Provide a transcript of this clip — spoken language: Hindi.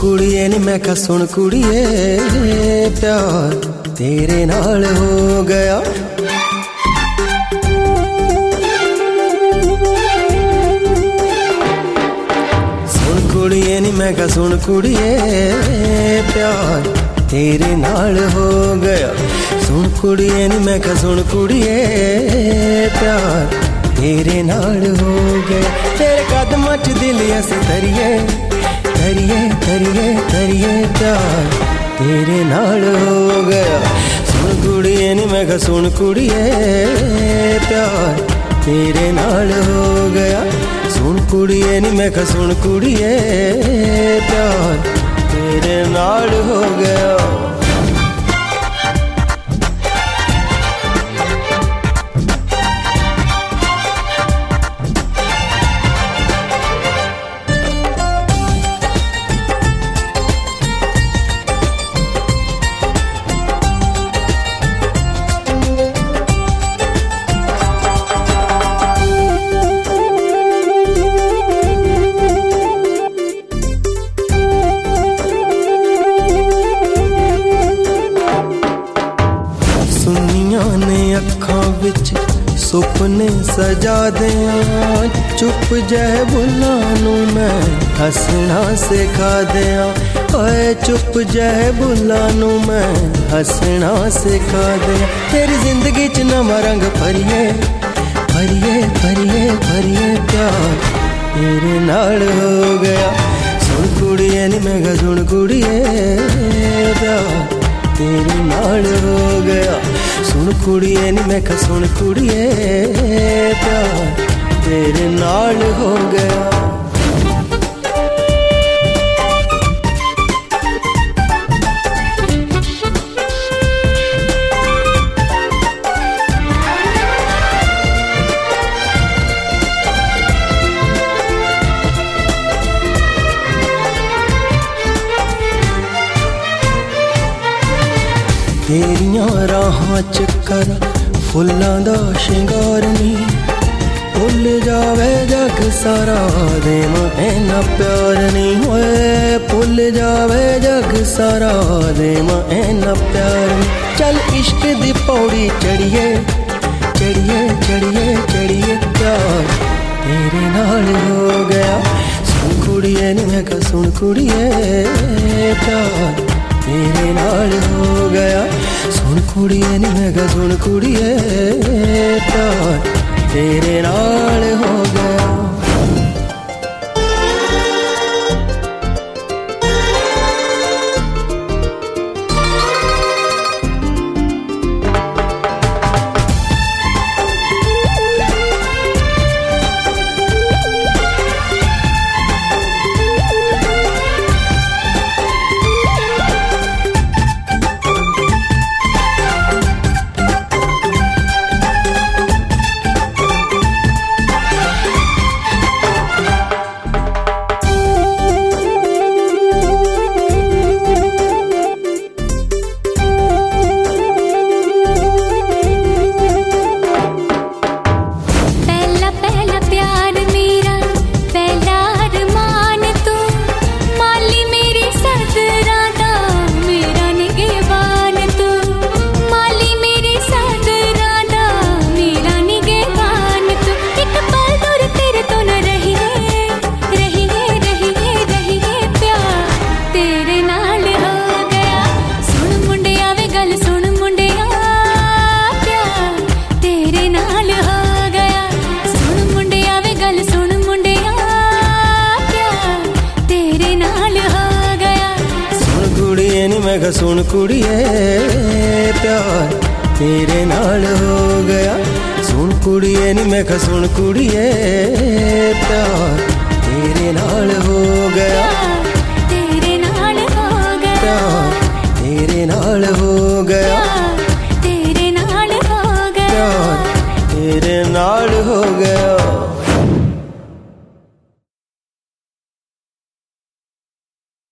कुड़िए नी मैं कहा सुन कुड़िए, प्यार तेरे नाल हो गया। सुन कुड़िए नी मैं कहा सुन कुड़िए, प्यार तेरे नाल हो गया। सुन कुड़िए नी मैं कहा सुन कुड़िए, प्यार तेरे नाल हो गया। तेरे कदमां च दिल ऐसे धरिए धरिए धरिए धरिए, प्यार तेरे नाल हो गया। सुन कुड़िए नी मैं कहा सुन कुड़िए, प्यार तेरे नाल हो गया। सुन कुड़िए नी मैं कहा सुन कुड़िए, प्यार तेरे नाल हो गया। अखां विच सुपने सजा दियां, चुप जह बुल्लां नूं मैं हसना सिखा दियां। ओए चुप जह बुल्लां नूं मैं हसना सिखा दियां। तेरी जिंदगी च नवां रंग भरिए भरिए भरिए भरिए, प्यार तेरे नाल हो गया। सुन कुड़िए नी मैं कहा सुन कुड़िए, प्यार तेरे नाल हो गया। सुन कुड़िए नी मैं कहा सुन कुड़िए, प्यार तेरे नाल हो गया। तेरियां राहां चक्कर फुल्लां दा शिंगार नी, भुल जावे जग सारा देवां इन्ना प्यार नी। होए भुल जावे जग सारा देवां इन्ना प्यार नी। चल इश्क दी पौड़ी चढ़िए चढ़िए चढ़िए चढ़िए, प्यार तेरे नाल हो गया। सुन कुड़िए नी मैं कहा सुन कुड़िए, प्यार तेरे नाल हो गया। सुन कुड़िए नी मैं कहा सुन कुड़िए, प्यार तेरे नाल हो गया। मैं कहा सुन कुड़िए, प्यार तेरे नाल हो गया। सुन कुड़िए नी मैं कहा सुन कुड़िए, प्यार तेरे नाल हो गया। तेरे नाल हो गया, प्यार तेरे नाल हो गया। तेरे नाल हो गया, प्यार तेरे नाल हो गया।